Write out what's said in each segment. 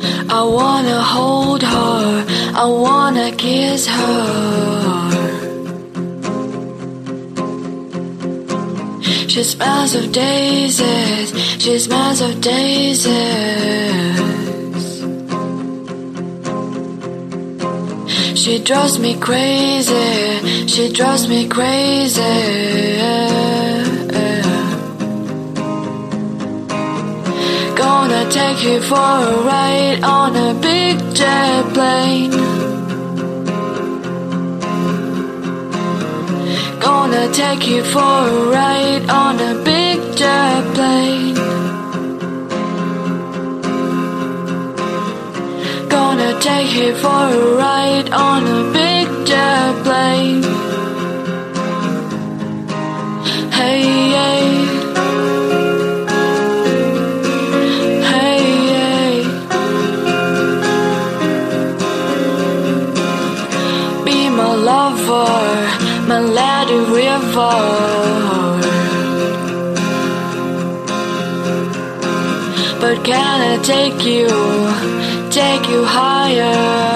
I wanna hold her, I wanna kiss her. She smells of daisies, she smells of daisies. She drives me crazy, she drives me crazy. Gonna take you for a ride on a big jet plane. Gonna take you for a ride on a big jet plane. Gonna take you for a ride on a big jet plane. Hey, hey. My lady river. But can I take you higher?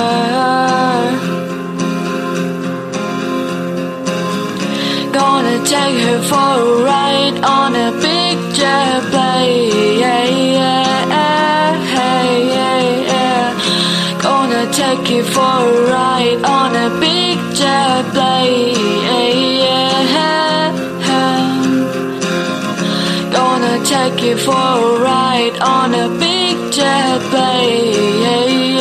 Gonna take her for a ride on a big jet plane. Gonna take you for a ride on a big jet plane. Gonna take you for a ride on a big jet plane.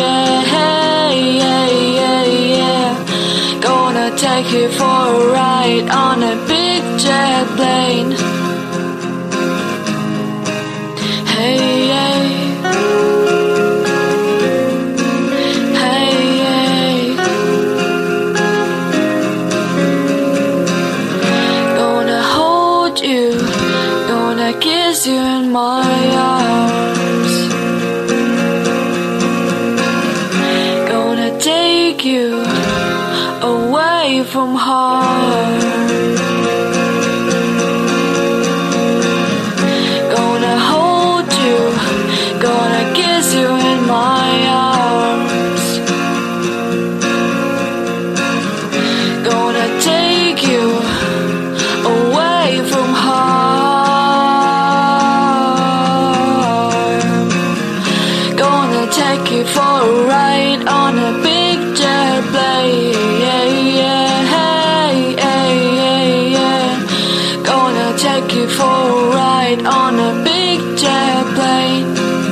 Gonna take you for a ride on a big jet plane. Hey, hey. Kiss you in my arms. Gonna take you away from harm. Gonna hold you, gonna kiss you in my arms. Gonna take you away from harm. Take you for a ride on a big jet plane. Gonna take you for a ride on a big jet plane.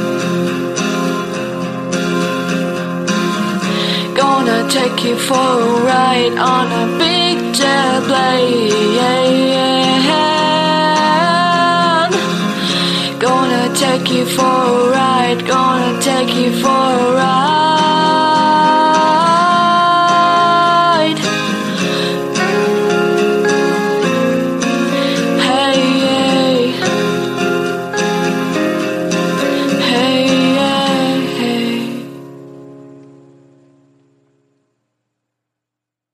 Gonna take you for a ride on a big jet plane. Gonna take you for a ride, gonna take you for a ride.